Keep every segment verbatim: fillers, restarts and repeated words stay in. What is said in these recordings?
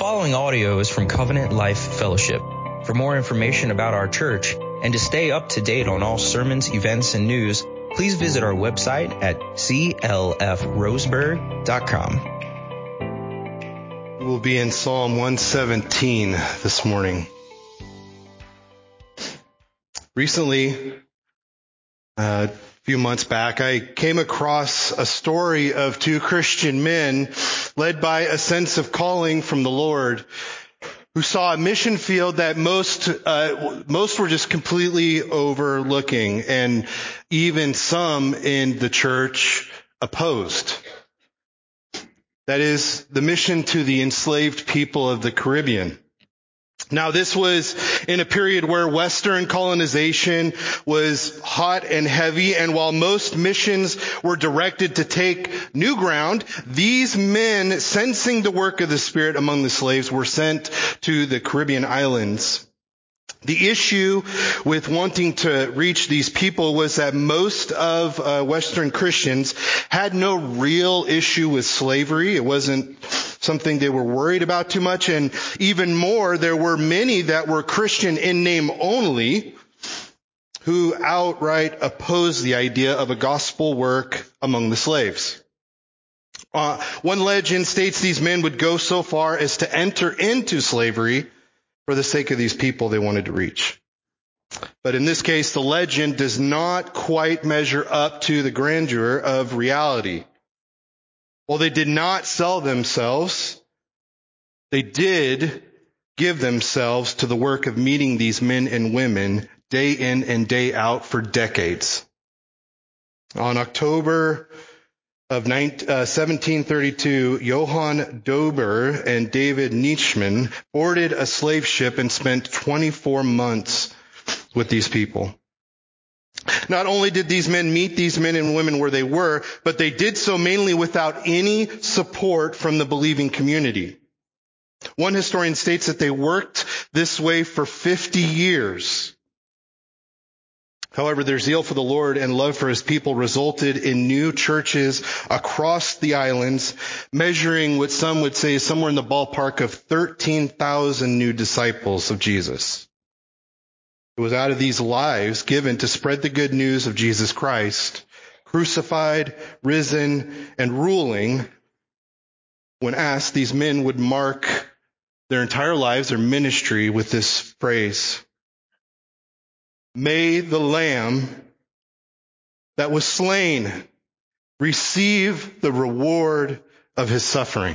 following audio is from Covenant Life Fellowship. For more information about our church and to stay up to date on all sermons, events, and news, please visit our website at c l f roseburg dot com. We'll be in Psalm one seventeen this morning. Recently, uh, a few months back, I came across a story of two Christian men led by a sense of calling from the Lord, who saw a mission field that most uh, most were just completely overlooking, and even some in the church opposed. That is the mission to the enslaved people of the Caribbean. Now, this was in a period where Western colonization was hot and heavy, and while most missions were directed to take new ground, these men, sensing the work of the Spirit among the slaves, were sent to the Caribbean islands. The issue with wanting to reach these people was that most of uh, Western Christians had no real issue with slavery. It wasn't something they were worried about too much. And even more, there were many that were Christian in name only who outright opposed the idea of a gospel work among the slaves. Uh, one legend states these men would go so far as to enter into slavery for the sake of these people they wanted to reach. But in this case, the legend does not quite measure up to the grandeur of reality. While they did not sell themselves, they did give themselves to the work of meeting these men and women day in and day out for decades. On October of seventeen thirty-two, Johann Dober and David Nietzschmann boarded a slave ship and spent twenty-four months with these people. Not only did these men meet these men and women where they were, but they did so mainly without any support from the believing community. One historian states that they worked this way for fifty years. However, their zeal for the Lord and love for his people resulted in new churches across the islands, measuring what some would say is somewhere in the ballpark of thirteen thousand new disciples of Jesus. It was out of these lives given to spread the good news of Jesus Christ, crucified, risen, and ruling. When asked, these men would mark their entire lives, their ministry, with this phrase: "May the Lamb that was slain receive the reward of his suffering."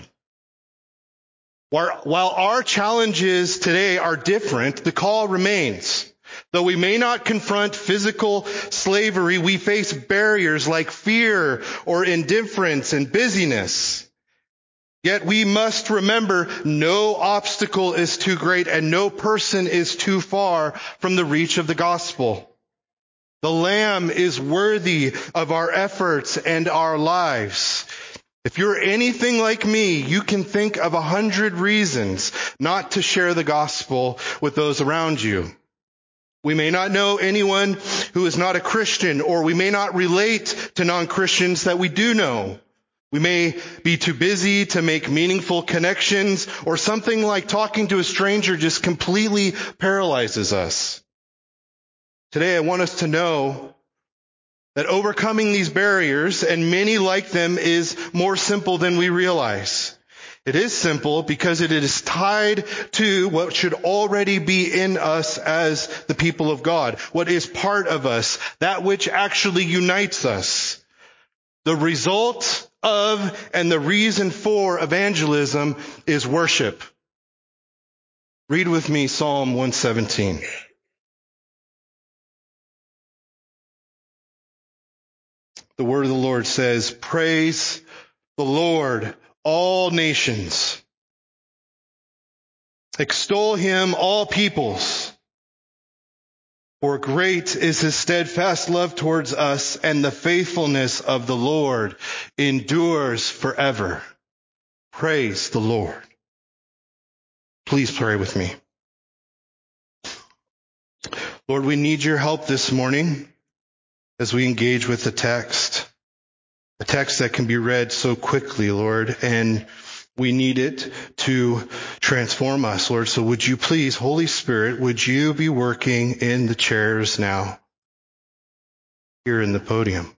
While our challenges today are different, the call remains. Though we may not confront physical slavery, we face barriers like fear or indifference and busyness. Yet we must remember no obstacle is too great and no person is too far from the reach of the gospel. The Lamb is worthy of our efforts and our lives. If you're anything like me, you can think of a hundred reasons not to share the gospel with those around you. We may not know anyone who is not a Christian, or we may not relate to non-Christians that we do know. We may be too busy to make meaningful connections, or something like talking to a stranger just completely paralyzes us. Today, I want us to know that overcoming these barriers, and many like them, is more simple than we realize. It is simple because it is tied to what should already be in us as the people of God, what is part of us, that which actually unites us. The result of and the reason for evangelism is worship. Read with me Psalm one seventeen. The word of the Lord says, "Praise the Lord, all nations. Extol him, all peoples. For great is his steadfast love towards us, and the faithfulness of the Lord endures forever." Praise the Lord. Please pray with me. Lord, we need your help this morning as we engage with the text. A text that can be read so quickly, Lord, and we need it to transform us, Lord. So would you please, Holy Spirit, would you be working in the chairs now, here in the podium?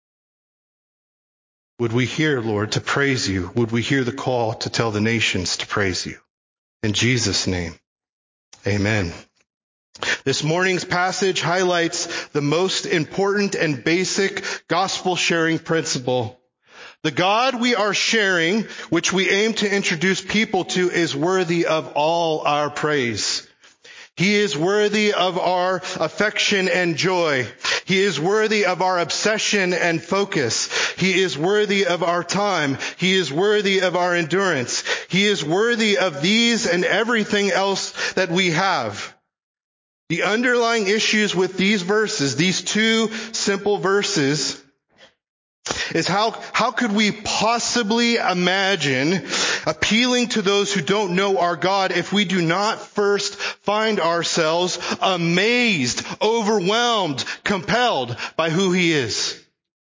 Would we hear, Lord, to praise you? Would we hear the call to tell the nations to praise you? In Jesus' name, amen. This morning's passage highlights the most important and basic gospel sharing principle. The God we are sharing, which we aim to introduce people to, is worthy of all our praise. He is worthy of our affection and joy. He is worthy of our obsession and focus. He is worthy of our time. He is worthy of our endurance. He is worthy of these and everything else that we have. The underlying issues with these verses, these two simple verses, is how, how could we possibly imagine appealing to those who don't know our God if we do not first find ourselves amazed, overwhelmed, compelled by who He is?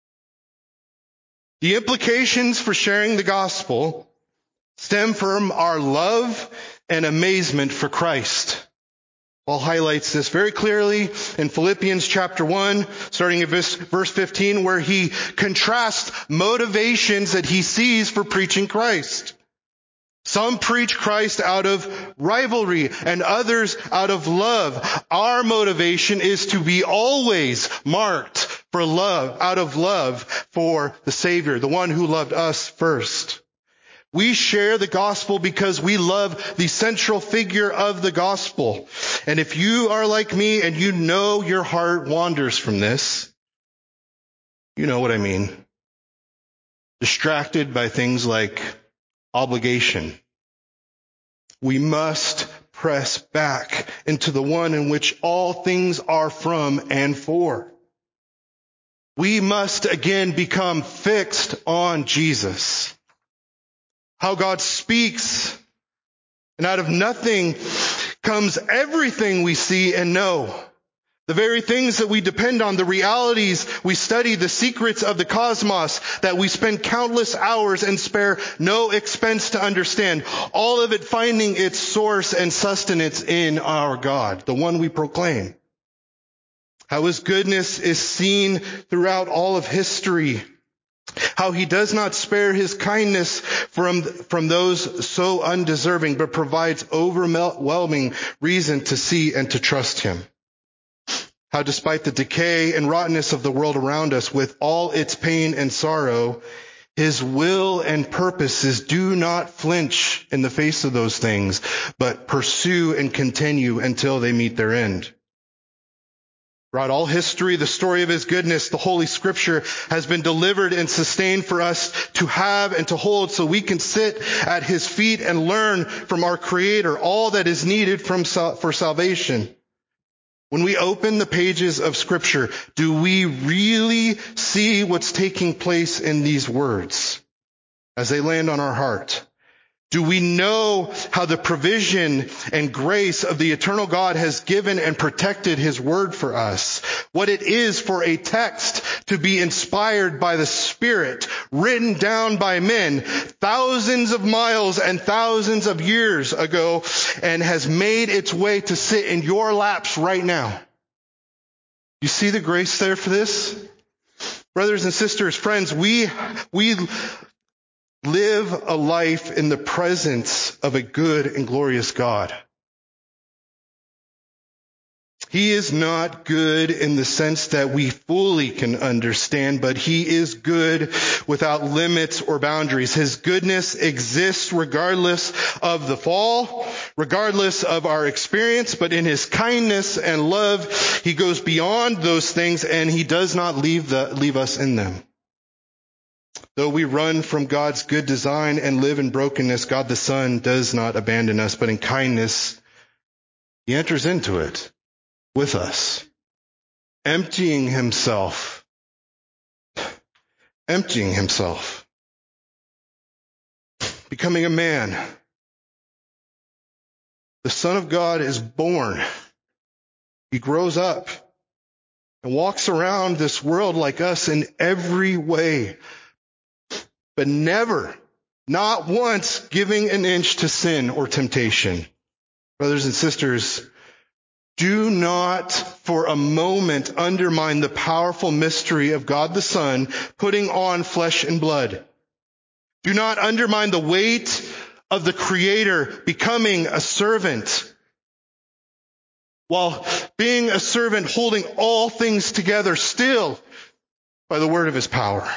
The implications for sharing the gospel stem from our love and amazement for Christ. Paul highlights this very clearly in Philippians chapter one, starting at verse fifteen, where he contrasts motivations that he sees for preaching Christ. Some preach Christ out of rivalry and others out of love. Our motivation is to be always marked for love, out of love for the Savior, the one who loved us first. We share the gospel because we love the central figure of the gospel. And if you are like me and you know your heart wanders from this, you know what I mean. Distracted by things like obligation. We must press back into the one in which all things are from and for. We must again become fixed on Jesus. How God speaks, and out of nothing comes everything we see and know. The very things that we depend on, the realities we study, the secrets of the cosmos that we spend countless hours and spare no expense to understand. All of it finding its source and sustenance in our God, the one we proclaim. How His goodness is seen throughout all of history. How He does not spare His kindness from, from those so undeserving, but provides overwhelming reason to see and to trust Him. How despite the decay and rottenness of the world around us, with all its pain and sorrow, His will and purposes do not flinch in the face of those things, but pursue and continue until they meet their end. Throughout all history, the story of His goodness, the Holy Scripture, has been delivered and sustained for us to have and to hold so we can sit at His feet and learn from our Creator all that is needed from for salvation. When we open the pages of Scripture, do we really see what's taking place in these words as they land on our heart? Do we know how the provision and grace of the eternal God has given and protected His word for us? What it is for a text to be inspired by the Spirit, written down by men thousands of miles and thousands of years ago, and has made its way to sit in your laps right now. You see the grace there for this? Brothers and sisters, friends, we, we, live a life in the presence of a good and glorious God. He is not good in the sense that we fully can understand, but He is good without limits or boundaries. His goodness exists regardless of the fall, regardless of our experience, but in His kindness and love, He goes beyond those things and He does not leave the, leave us in them. Though we run from God's good design and live in brokenness, God the Son does not abandon us, but in kindness, He enters into it with us, emptying Himself, emptying Himself, becoming a man. The Son of God is born. He grows up and walks around this world like us in every way. But never, not once giving an inch to sin or temptation. Brothers and sisters, do not for a moment undermine the powerful mystery of God the Son putting on flesh and blood. Do not undermine the weight of the Creator becoming a servant, while being a servant holding all things together still by the word of his power.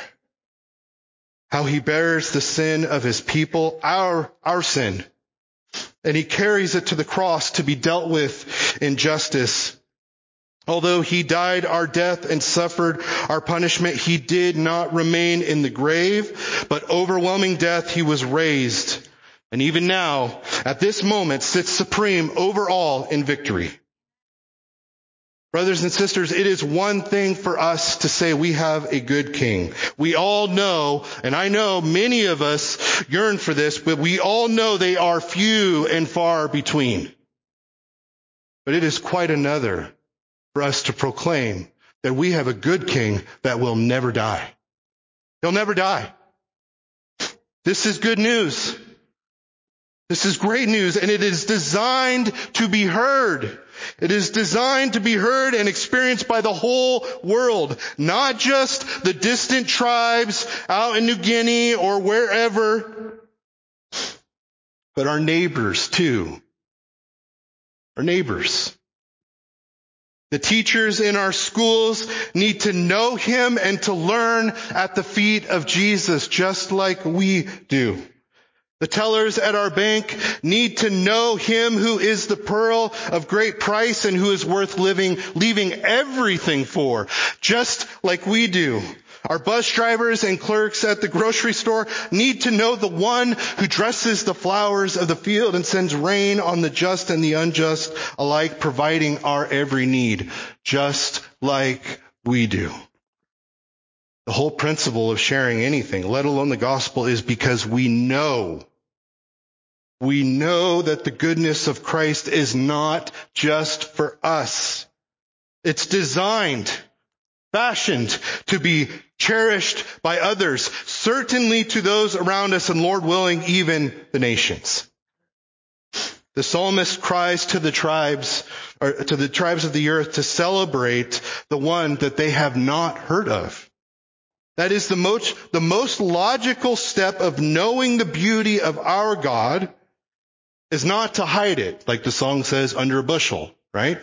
How he bears the sin of his people, our, our sin, and he carries it to the cross to be dealt with in justice. Although he died our death and suffered our punishment, he did not remain in the grave, but overwhelming death, he was raised. And even now, at this moment, sits supreme over all in victory. Brothers and sisters, it is one thing for us to say we have a good king. We all know, and I know many of us yearn for this, but we all know they are few and far between. But it is quite another for us to proclaim that we have a good king that will never die. He'll never die. This is good news. This is great news, and it is designed to be heard. It is designed to be heard and experienced by the whole world, not just the distant tribes out in New Guinea or wherever, but our neighbors too. Our neighbors. The teachers in our schools need to know him and to learn at the feet of Jesus, just like we do. The tellers at our bank need to know him who is the pearl of great price and who is worth living, leaving everything for, just like we do. Our bus drivers and clerks at the grocery store need to know the one who dresses the flowers of the field and sends rain on the just and the unjust alike, providing our every need, just like we do. The whole principle of sharing anything, let alone the gospel, is because we know, we know that the goodness of Christ is not just for us. It's designed, fashioned to be cherished by others, certainly to those around us, and Lord willing, even the nations. The psalmist cries to the tribes, or to the tribes of the earth to celebrate the one that they have not heard of. That is the most, the most logical step of knowing the beauty of our God is not to hide it, like the song says, under a bushel, right?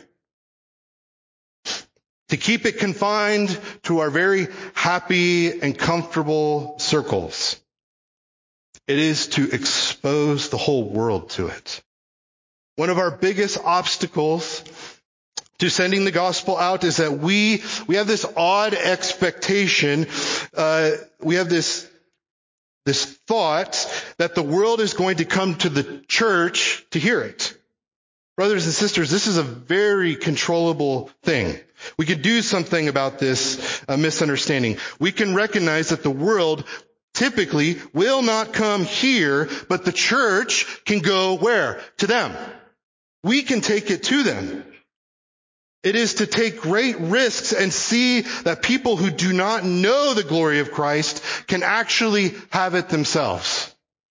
To keep it confined to our very happy and comfortable circles. It is to expose the whole world to it. One of our biggest obstacles to sending the gospel out is that we we have this odd expectation, uh, we have this this thought that the world is going to come to the church to hear it. Brothers and sisters, this is a very controllable thing. We could do something about this uh, misunderstanding. We can recognize that the world typically will not come here, but the church can go where? To them. We can take it to them. It is to take great risks and see that people who do not know the glory of Christ can actually have it themselves.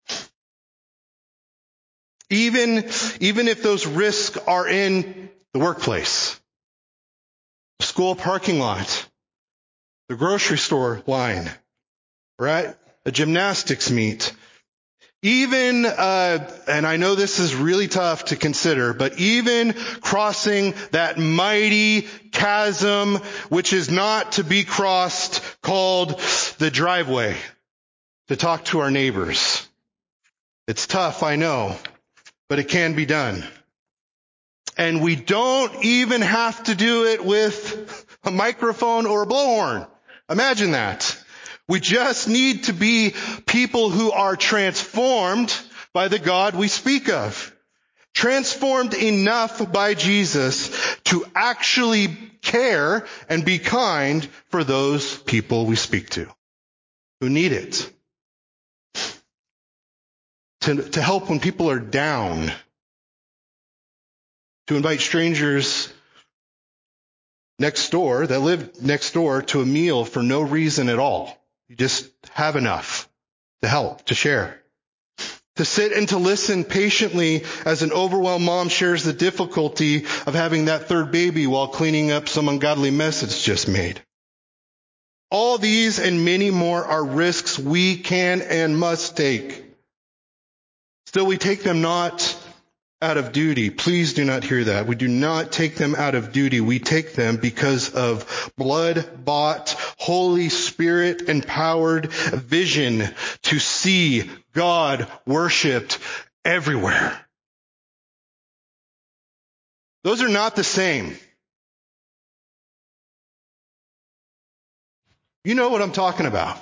Even, even if those risks are in the workplace, the school parking lot, the grocery store line, right? A gymnastics meet. Even, uh, and I know this is really tough to consider, but even crossing that mighty chasm, which is not to be crossed, called the driveway, to talk to our neighbors. It's tough, I know, but it can be done. And we don't even have to do it with a microphone or a blowhorn. Imagine that. We just need to be people who are transformed by the God we speak of. Transformed enough by Jesus to actually care and be kind for those people we speak to, who need it. To, to help when people are down. To invite strangers next door, that live next door, to a meal for no reason at all. You just have enough to help, to share. To sit and to listen patiently as an overwhelmed mom shares the difficulty of having that third baby while cleaning up some ungodly mess it's just made. All these and many more are risks we can and must take. Still, we take them not out of duty. Please do not hear that. We do not take them out of duty. We take them because of blood-bought, Holy Spirit-empowered vision to see God worshipped everywhere. Those are not the same. You know what I'm talking about.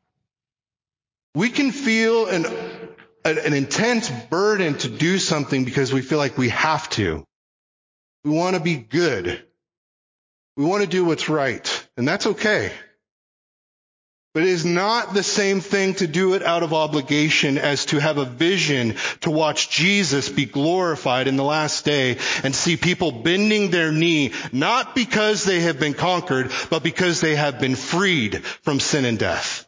We can feel an An, an intense burden to do something because we feel like we have to. We want to be good. We want to do what's right. And that's okay. But it is not the same thing to do it out of obligation as to have a vision to watch Jesus be glorified in the last day and see people bending their knee, not because they have been conquered, but because they have been freed from sin and death.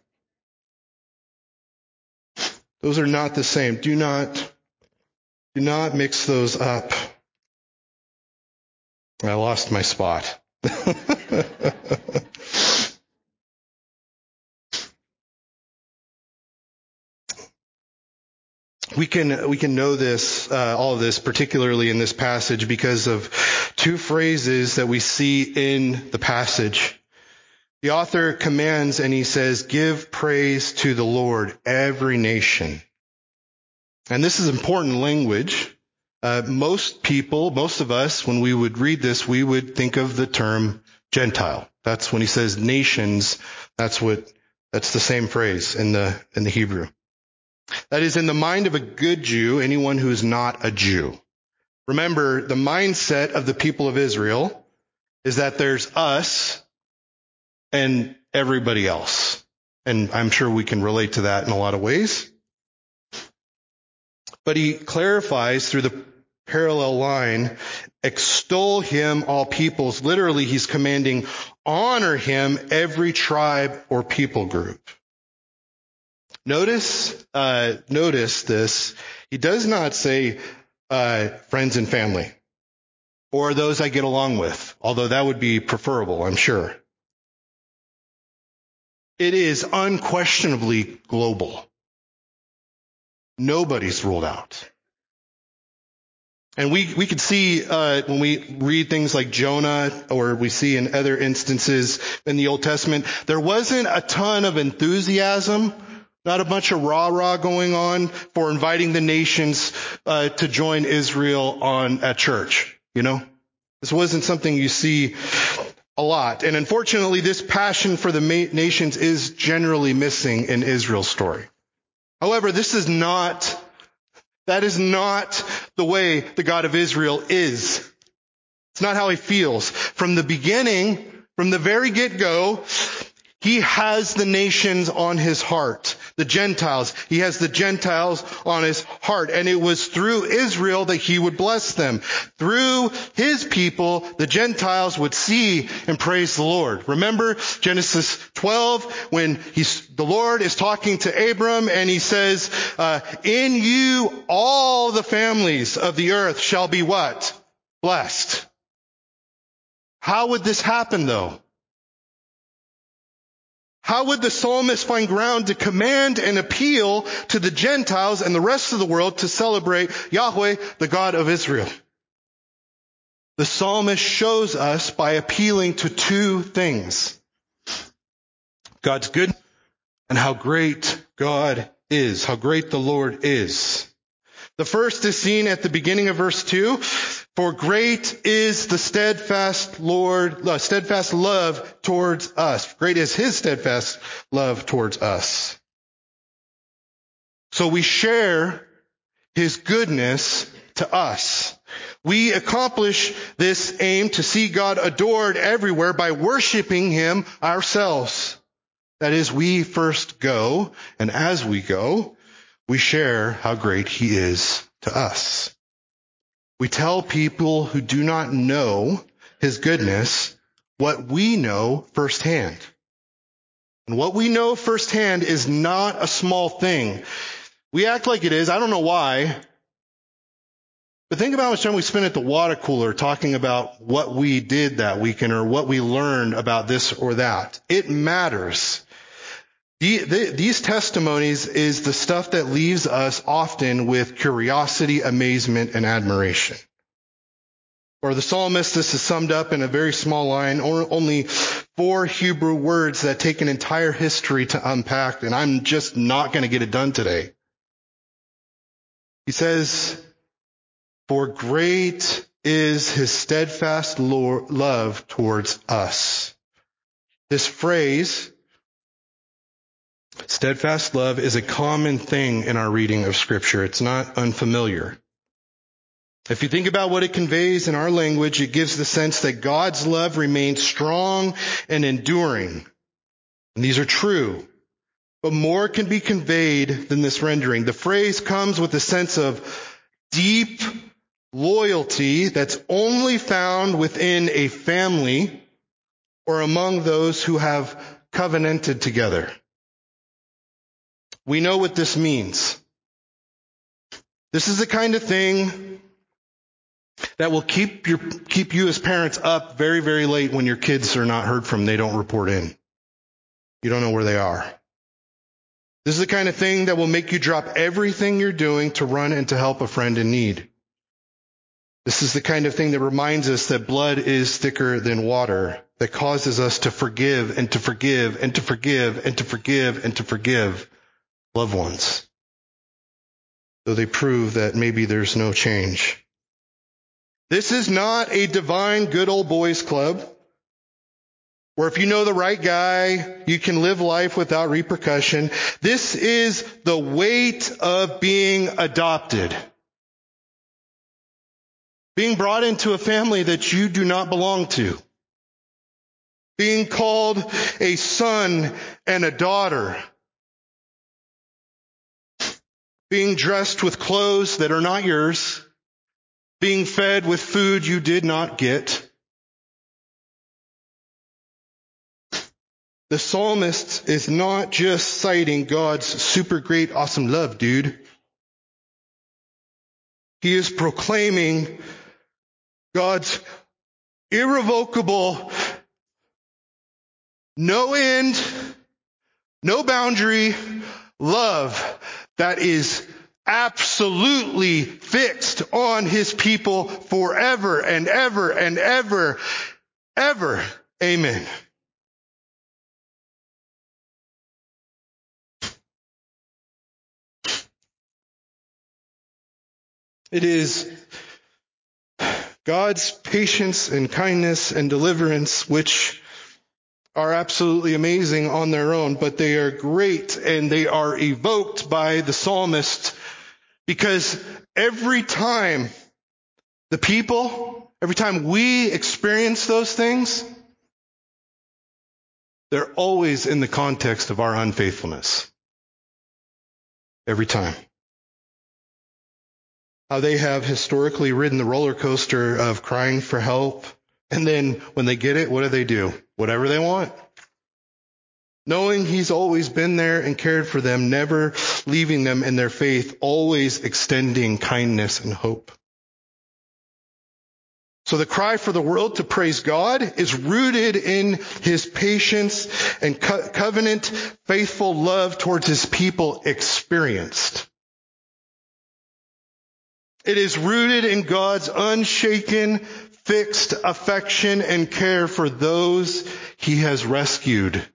Those are not the same. Do not, do not mix those up. I lost my spot. We can, we can know this, uh, all of this, particularly in this passage, because of two phrases that we see in the passage. The author commands and he says, give praise to the Lord, every nation. And this is important language. Uh, most people, most of us, when we would read this, we would think of the term Gentile. That's when he says nations. That's what, that's the same phrase in the, in the Hebrew. That is in the mind of a good Jew, anyone who is not a Jew. Remember, the mindset of the people of Israel is that there's us and everybody else. And I'm sure we can relate to that in a lot of ways. But he clarifies through the parallel line, extol him, all peoples. Literally, he's commanding, honor him, every tribe or people group. Notice, uh, notice this. He does not say, uh, friends and family or those I get along with, although that would be preferable, I'm sure. It is unquestionably global. Nobody's ruled out. And we, we could see, uh, when we read things like Jonah, or we see in other instances in the Old Testament, there wasn't a ton of enthusiasm, not a bunch of rah-rah going on for inviting the nations, uh, to join Israel on, at church. You know? This wasn't something you see a lot. And unfortunately, this passion for the nations is generally missing in Israel's story. However, this is not, that is not the way the God of Israel is. It's not how he feels. From the beginning, from the very get-go, he has the nations on his heart. The Gentiles. He has the Gentiles on his heart. And it was through Israel that he would bless them. Through his people, the Gentiles would see and praise the Lord. Remember Genesis twelve, when he's, the Lord is talking to Abram and he says, uh, in you all the families of the earth shall be what? Blessed. How would this happen though? How would the psalmist find ground to command and appeal to the Gentiles and the rest of the world to celebrate Yahweh, the God of Israel? The psalmist shows us by appealing to two things. God's goodness and how great God is, how great the Lord is. The first is seen at the beginning of verse two. For great is the steadfast Lord, uh, steadfast love towards us. Great is his steadfast love towards us. So we share his goodness to us. We accomplish this aim to see God adored everywhere by worshiping him ourselves. That is, we first go, and as we go, we share how great he is to us. We tell people who do not know his goodness what we know firsthand. And what we know firsthand is not a small thing. We act like it is. I don't know why. But think about how much time we spend at the water cooler talking about what we did that weekend or what we learned about this or that. It matters. These testimonies is the stuff that leaves us often with curiosity, amazement, and admiration. Or the psalmist, this is summed up in a very small line, only four Hebrew words that take an entire history to unpack, and I'm just not going to get it done today. He says, "For great is his steadfast love towards us." This phrase, steadfast love, is a common thing in our reading of Scripture. It's not unfamiliar. If you think about what it conveys in our language, it gives the sense that God's love remains strong and enduring. And these are true. But more can be conveyed than this rendering. The phrase comes with a sense of deep loyalty that's only found within a family or among those who have covenanted together. We know what this means. This is the kind of thing that will keep your, keep you as parents up very, very late when your kids are not heard from. They don't report in. You don't know where they are. This is the kind of thing that will make you drop everything you're doing to run and to help a friend in need. This is the kind of thing that reminds us that blood is thicker than water, that causes us to forgive and to forgive and to forgive and to forgive and to forgive loved ones, though they prove that maybe there's no change. This is not a divine good old boys club where if you know the right guy, you can live life without repercussion. This is the weight of being adopted. Being brought into a family that you do not belong to. Being called a son and a daughter. Being dressed with clothes that are not yours. Being fed with food you did not get. The psalmist is not just citing God's super great, awesome love, dude. He is proclaiming God's irrevocable, no end, no boundary love that is absolutely fixed on his people forever and ever and ever, ever. Amen. It is God's patience and kindness and deliverance, which are absolutely amazing on their own, but they are great and they are evoked by the psalmist because every time the people, every time we experience those things, they're always in the context of our unfaithfulness. Every time. How they have historically ridden the roller coaster of crying for help. And then when they get it, what do they do? Whatever they want. Knowing he's always been there and cared for them, never leaving them in their faith, always extending kindness and hope. So the cry for the world to praise God is rooted in his patience and co- covenant, faithful love towards his people experienced. It is rooted in God's unshaken, fixed affection and care for those he has rescued.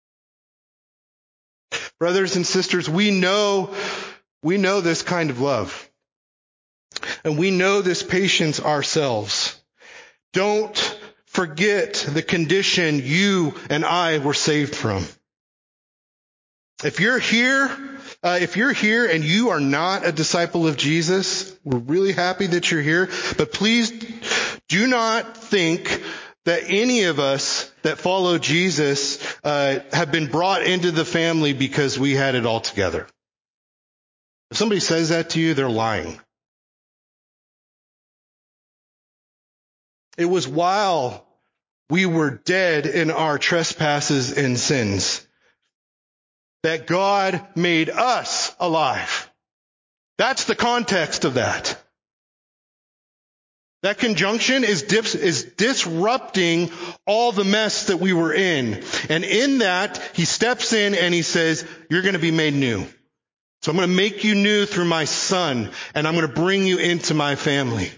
Brothers and sisters, we know, we know this kind of love. And we know this patience ourselves. Don't forget the condition you and I were saved from. If you're here, uh, if you're here and you are not a disciple of Jesus, we're really happy that you're here. But please do not think that any of us that follow Jesus uh, have been brought into the family because we had it all together. If somebody says that to you, they're lying. It was while we were dead in our trespasses and sins that God made us alive. That's the context of that. That conjunction is, dis- is disrupting all the mess that we were in. And in that, he steps in and he says, you're going to be made new. So I'm going to make you new through my son, and I'm going to bring you into my family.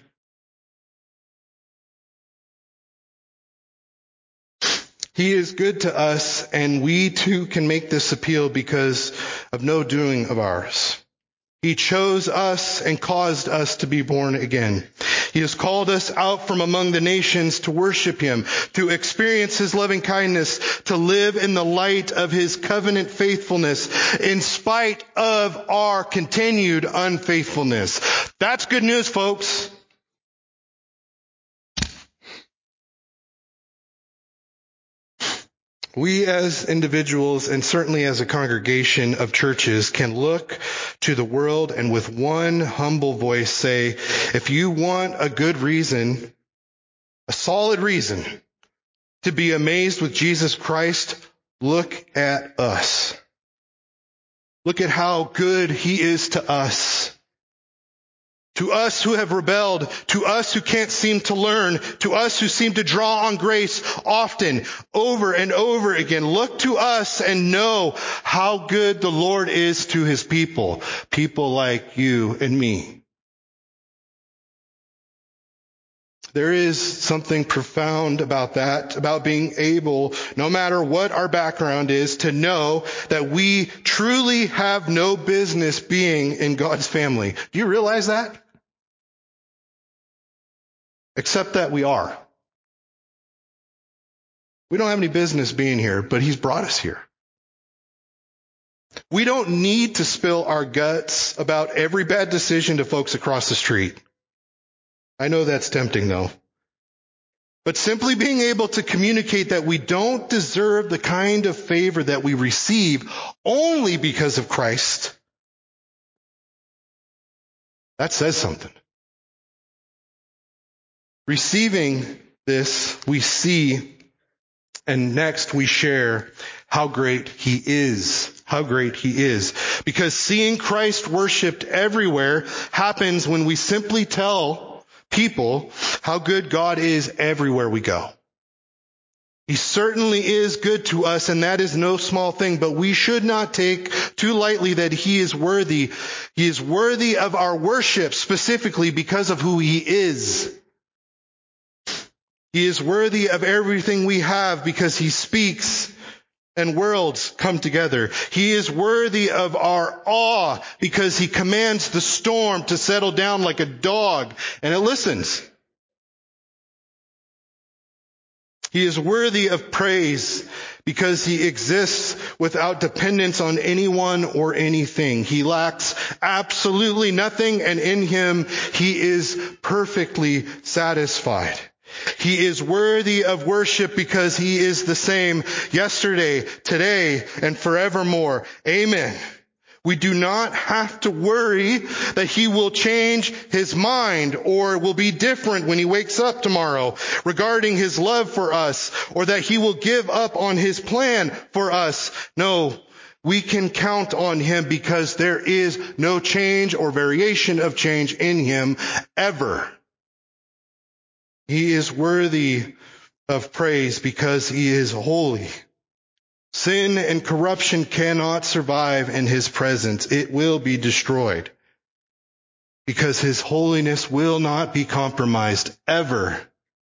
He is good to us, and we too can make this appeal because of no doing of ours. He chose us and caused us to be born again. He has called us out from among the nations to worship him, to experience his loving kindness, to live in the light of his covenant faithfulness in spite of our continued unfaithfulness. That's good news, folks. We as individuals, and certainly as a congregation of churches, can look to the world and with one humble voice say, if you want a good reason, a solid reason to be amazed with Jesus Christ, look at us. Look at how good he is to us. To us who have rebelled, to us who can't seem to learn, to us who seem to draw on grace often, over and over again. Look to us and know how good the Lord is to his people. People like you and me. There is something profound about that, about being able, no matter what our background is, to know that we truly have no business being in God's family. Do you realize that? Except that we are. We don't have any business being here, but he's brought us here. We don't need to spill our guts about every bad decision to folks across the street. I know that's tempting, though. But simply being able to communicate that we don't deserve the kind of favor that we receive only because of Christ, that says something. Receiving this, we see, and next we share how great he is. How great he is. Because seeing Christ worshipped everywhere happens when we simply tell people how good God is everywhere we go. He certainly is good to us, and that is no small thing, but we should not take too lightly that he is worthy. He is worthy of our worship specifically because of who he is. He is worthy of everything we have because he speaks and worlds come together. He is worthy of our awe because he commands the storm to settle down like a dog and it listens. He is worthy of praise because he exists without dependence on anyone or anything. He lacks absolutely nothing, and in him he is perfectly satisfied. He is worthy of worship because he is the same yesterday, today, and forevermore. Amen. We do not have to worry that he will change his mind or will be different when he wakes up tomorrow regarding his love for us, or that he will give up on his plan for us. No, we can count on him because there is no change or variation of change in him ever. He is worthy of praise because he is holy. Sin and corruption cannot survive in his presence. It will be destroyed because his holiness will not be compromised ever.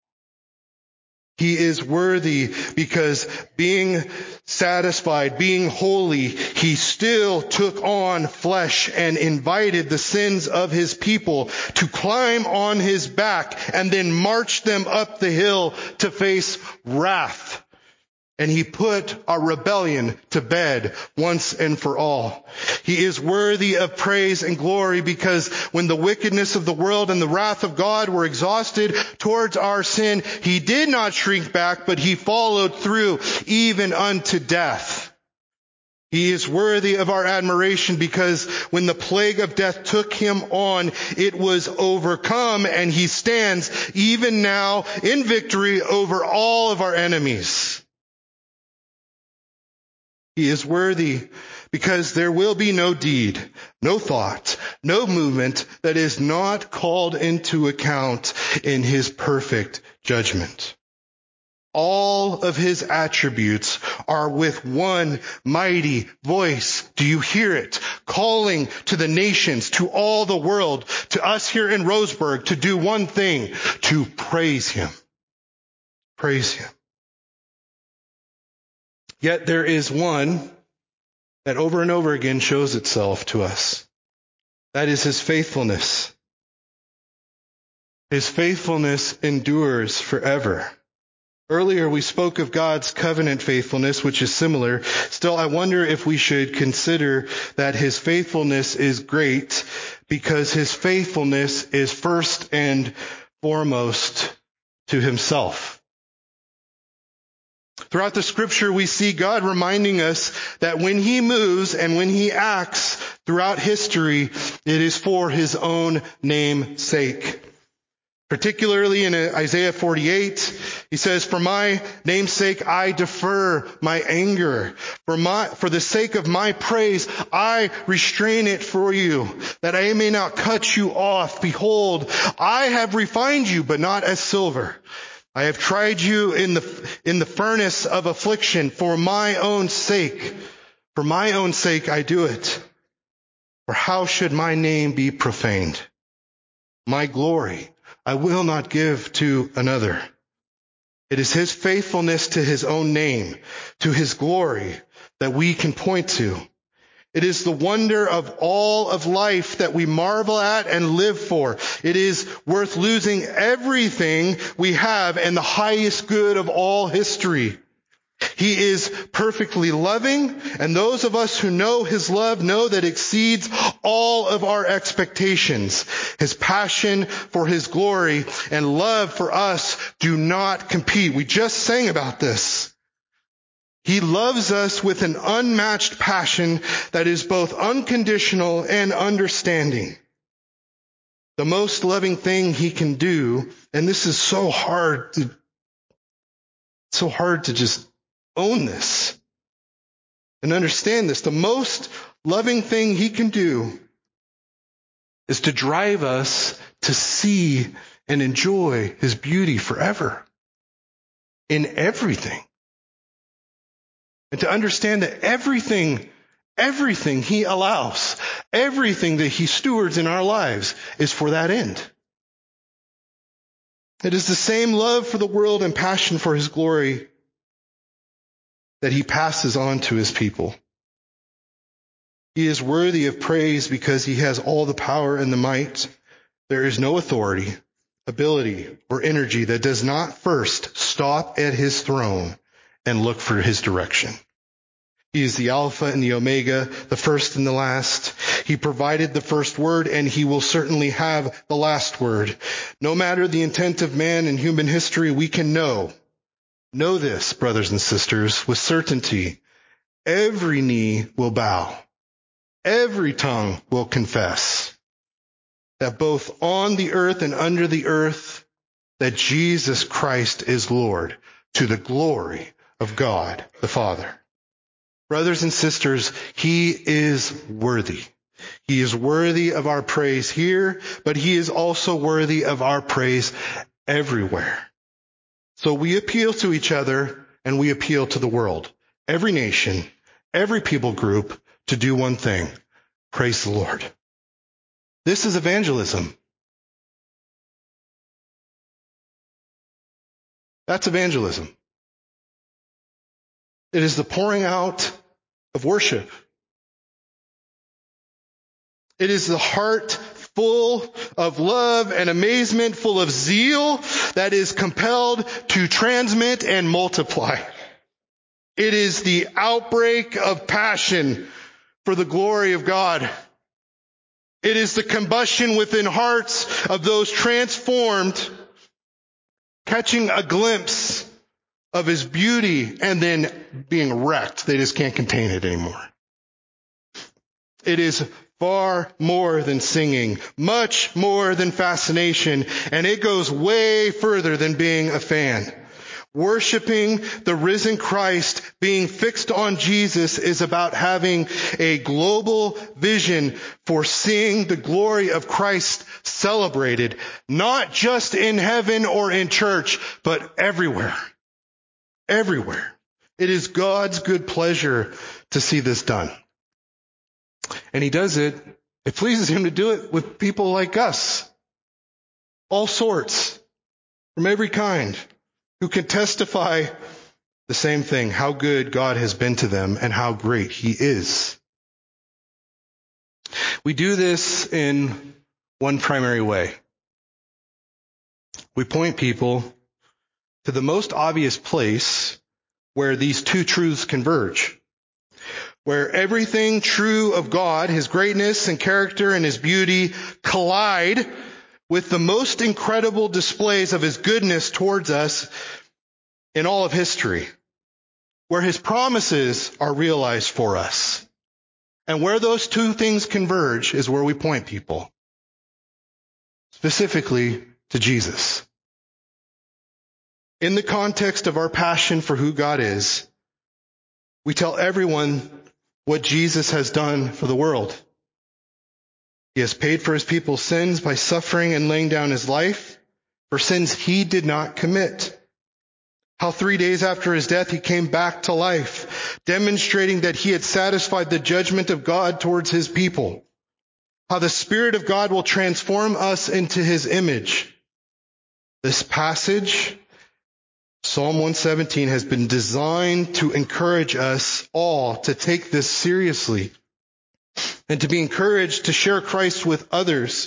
He is worthy because being satisfied, being holy, he still took on flesh and invited the sins of his people to climb on his back and then march them up the hill to face wrath. And he put our rebellion to bed once and for all. He is worthy of praise and glory because when the wickedness of the world and the wrath of God were exhausted towards our sin, he did not shrink back, but he followed through even unto death. He is worthy of our admiration because when the plague of death took him on, it was overcome, and he stands even now in victory over all of our enemies. He is worthy because there will be no deed, no thought, no movement that is not called into account in his perfect judgment. All of his attributes are with one mighty voice. Do you hear it? Calling to the nations, to all the world, to us here in Roseburg, to do one thing, to praise him. Praise him. Yet there is one that over and over again shows itself to us. That is his faithfulness. His faithfulness endures forever. Earlier we spoke of God's covenant faithfulness, which is similar. Still, I wonder if we should consider that his faithfulness is great because his faithfulness is first and foremost to himself. Throughout the scripture, we see God reminding us that when he moves and when he acts throughout history, it is for his own name's sake. Particularly in Isaiah forty-eight, he says, "For my name's sake, I defer my anger. For my, for the sake of my praise, I restrain it for you, that I may not cut you off. Behold, I have refined you, but not as silver. I have tried you in the, in the furnace of affliction for my own sake. For my own sake, I do it. For how should my name be profaned? My glory I will not give to another." It is his faithfulness to his own name, to his glory, that we can point to. It is the wonder of all of life that we marvel at and live for. It is worth losing everything we have and the highest good of all history. He is perfectly loving, and those of us who know his love know that it exceeds all of our expectations. His passion for his glory and love for us do not compete. We just sang about this. He loves us with an unmatched passion that is both unconditional and understanding. The most loving thing he can do, and this is so hard to, so hard to just own this and understand this. The most loving thing he can do is to drive us to see and enjoy his beauty forever in everything. And to understand that everything, everything he allows, everything that he stewards in our lives is for that end. It is the same love for the world and passion for his glory that he passes on to his people. He is worthy of praise because he has all the power and the might. There is no authority, ability, or energy that does not first stop at his throne and look for his direction. He is the Alpha and the Omega, the first and the last. He provided the first word, and he will certainly have the last word. No matter the intent of man in human history, we can know Know this, brothers and sisters, with certainty. Every knee will bow. Every tongue will confess that both on the earth and under the earth, that Jesus Christ is Lord, to the glory of God the Father. Brothers and sisters, he is worthy. He is worthy of our praise here, but he is also worthy of our praise everywhere. So we appeal to each other and we appeal to the world, every nation, every people group, to do one thing: praise the Lord. This is evangelism. That's evangelism. It is the pouring out of worship. It is the heart full of love and amazement, full of zeal that is compelled to transmit and multiply. It is the outbreak of passion for the glory of God. It is the combustion within hearts of those transformed, catching a glimpse of his beauty and then being wrecked. They just can't contain it anymore. It is far more than singing, much more than fascination, and it goes way further than being a fan. Worshiping the risen Christ, being fixed on Jesus, is about having a global vision for seeing the glory of Christ celebrated, not just in heaven or in church, but everywhere. Everywhere. It is God's good pleasure to see this done. And he does it, it pleases him to do it with people like us. All sorts, from every kind, who can testify the same thing, how good God has been to them and how great he is. We do this in one primary way. We point people to the most obvious place where these two truths converge, where everything true of God, his greatness and character and his beauty, collide with the most incredible displays of his goodness towards us in all of history, where his promises are realized for us. And where those two things converge is where we point people, specifically to Jesus. In the context of our passion for who God is, we tell everyone what Jesus has done for the world. He has paid for his people's sins by suffering and laying down his life for sins he did not commit. How three days after his death, he came back to life, demonstrating that he had satisfied the judgment of God towards his people. How the Spirit of God will transform us into his image. This passage, Psalm one seventeen, has been designed to encourage us all to take this seriously and to be encouraged to share Christ with others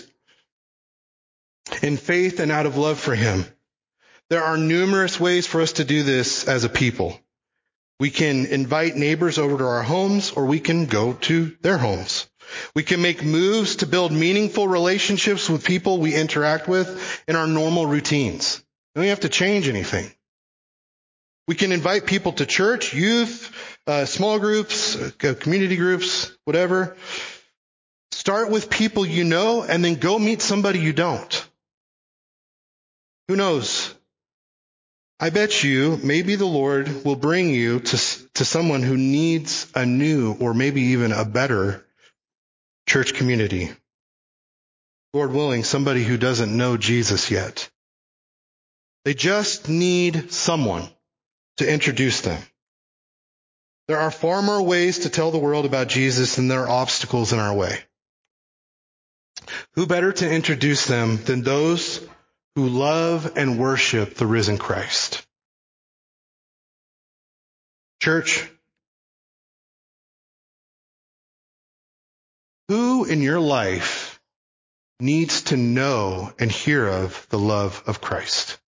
in faith and out of love for him. There are numerous ways for us to do this as a people. We can invite neighbors over to our homes, or we can go to their homes. We can make moves to build meaningful relationships with people we interact with in our normal routines. We don't have to change anything. We can invite people to church, youth, uh, small groups, uh, community groups, whatever. Start with people you know and then go meet somebody you don't. Who knows? I bet you maybe the Lord will bring you to, to someone who needs a new or maybe even a better church community. Lord willing, somebody who doesn't know Jesus yet. They just need someone to introduce them. There are far more ways to tell the world about Jesus than there are obstacles in our way. Who better to introduce them than those who love and worship the risen Christ? Church, who in your life needs to know and hear of the love of Christ?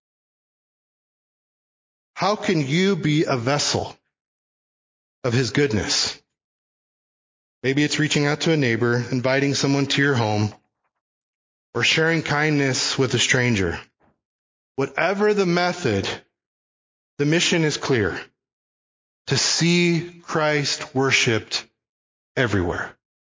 How can you be a vessel of his goodness? Maybe it's reaching out to a neighbor, inviting someone to your home, or sharing kindness with a stranger. Whatever the method, the mission is clear: to see Christ worshiped everywhere.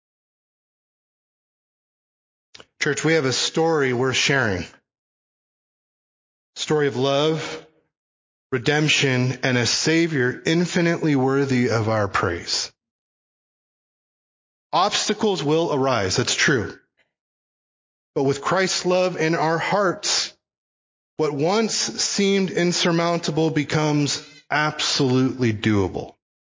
Church, we have a story worth sharing. Story of love, redemption, and a Savior infinitely worthy of our praise. Obstacles will arise, that's true. But with Christ's love in our hearts, what once seemed insurmountable becomes absolutely doable.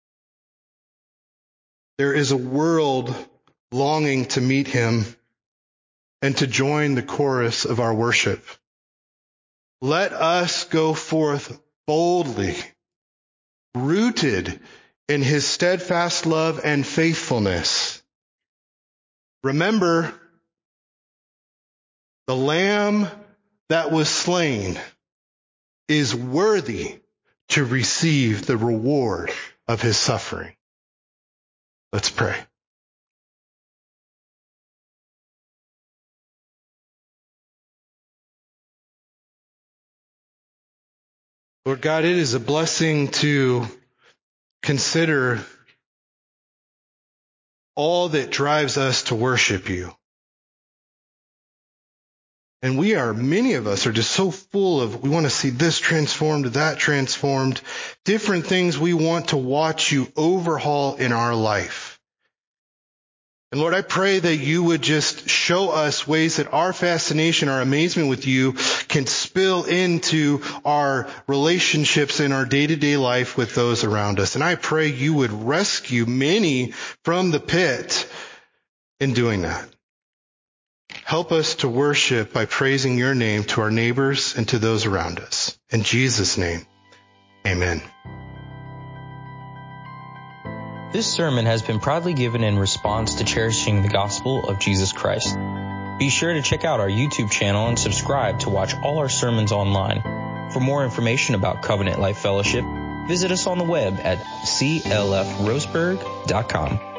There is a world longing to meet him and to join the chorus of our worship. Let us go forth boldly, rooted in his steadfast love and faithfulness. Remember, the Lamb that was slain is worthy to receive the reward of his suffering. Let's pray. Lord God, it is a blessing to consider all that drives us to worship you. And we are, many of us are just so full of, we want to see this transformed, that transformed, different things we want to watch you overhaul in our life. And Lord, I pray that you would just show us ways that our fascination, our amazement with you can spill into our relationships in our day-to-day life with those around us. And I pray you would rescue many from the pit in doing that. Help us to worship by praising your name to our neighbors and to those around us. In Jesus' name, amen. This sermon has been proudly given in response to cherishing the gospel of Jesus Christ. Be sure to check out our YouTube channel and subscribe to watch all our sermons online. For more information about Covenant Life Fellowship, visit us on the web at c l f roseburg dot com.